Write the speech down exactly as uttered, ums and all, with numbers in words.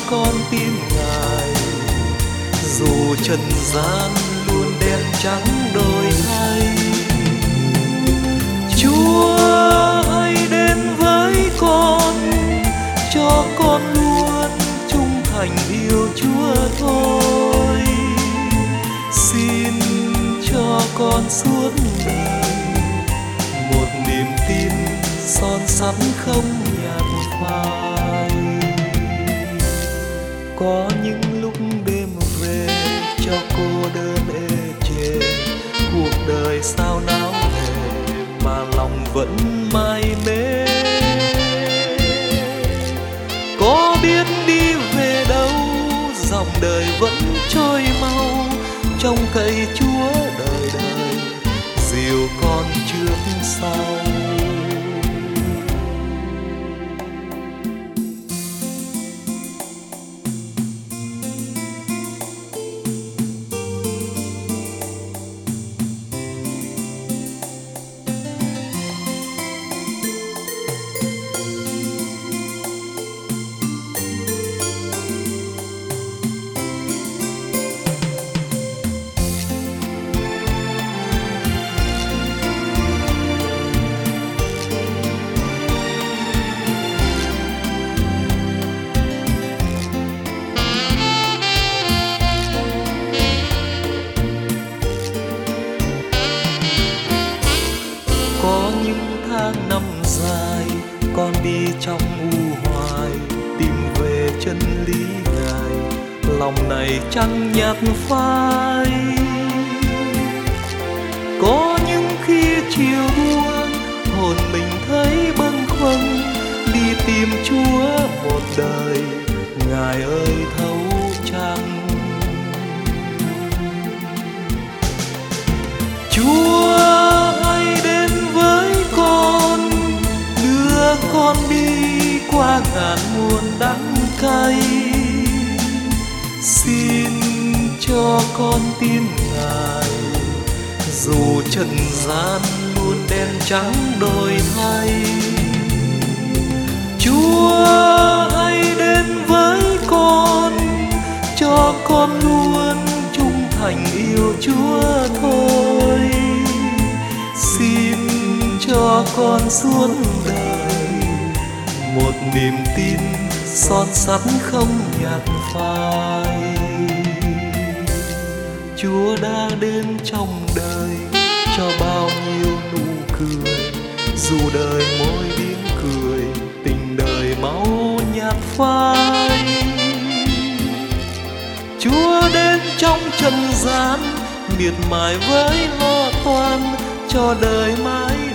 con tin Ngài, dù trần gian luôn đen trắng đổi thay. Chúa hãy đến với con, cho con luôn trung thành yêu Chúa thôi. Xin cho con suốt đời một niềm tin son sắt không nhạt phai. Có những lúc đêm về cho cô đơn ê chề, cuộc đời sao náo nề mà lòng vẫn mải mê. Có biết đi về đâu dòng đời vẫn trôi mau, trong cây Chúa đời đời dìu con trước sau. Có những tháng năm dài con đi trong u hoài, tìm về chân lý Ngài, lòng này chẳng nhạt phai. Có những khi chiều buông hồn mình thấy bâng khuâng, đi tìm Chúa một đời Ngài ơi thấu chăng. Chúa hãy đến với con, đưa con đi qua ngàn muôn đắng cay. Xin cho con tin Ngài, dù trần gian luôn đen trắng đổi thay. Chúa hãy đến với con, cho con luôn trung thành yêu Chúa thôi. Xin cho con suốt đời một niềm tin son sắt không nhạt phai. Chúa đã đến trong đời cho bao nhiêu nụ cười, dù đời môi điếc cười, tình đời máu nhạt phai. Chúa đến trong trần gian miệt mài với lo toan, cho đời mãi